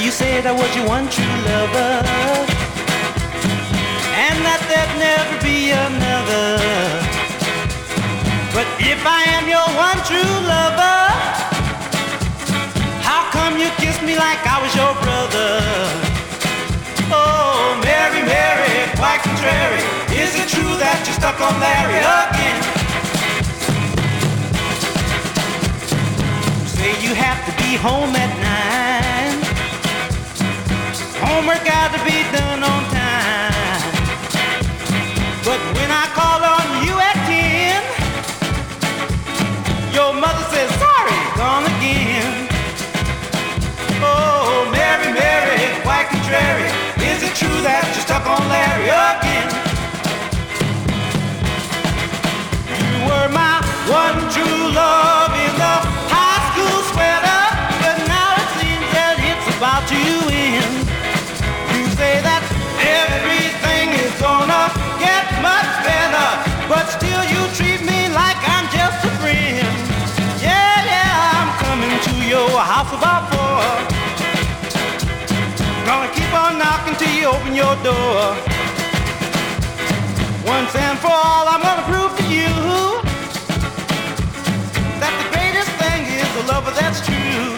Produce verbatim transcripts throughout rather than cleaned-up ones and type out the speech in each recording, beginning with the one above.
you said I was your one true lover, and that there'd never be another. But if I am your one true lover, how come you kiss me like I was your brother? Oh, Mary, Mary, quite contrary, is it true that you're stuck on Larry again? You say you have to be home at nine, homework got to be done on time. But when I call on you at ten, your mother says, sorry, gone again. Oh, Mary, Mary, quite contrary, is it true that you're stuck on Larry again? You were my one true love in the high school sweater, but now it seems that it's about to end. You say that everything is gonna get much better, but still you treat me like I'm just a friend. Yeah, yeah, I'm coming to your house about four. Gonna keep on knocking till you open your door. Once and for all, I'm gonna prove to you that the greatest thing is the lover that's true.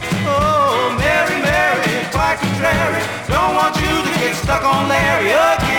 Oh, Mary, Mary, quite contrary, don't want you to get stuck on Larry again.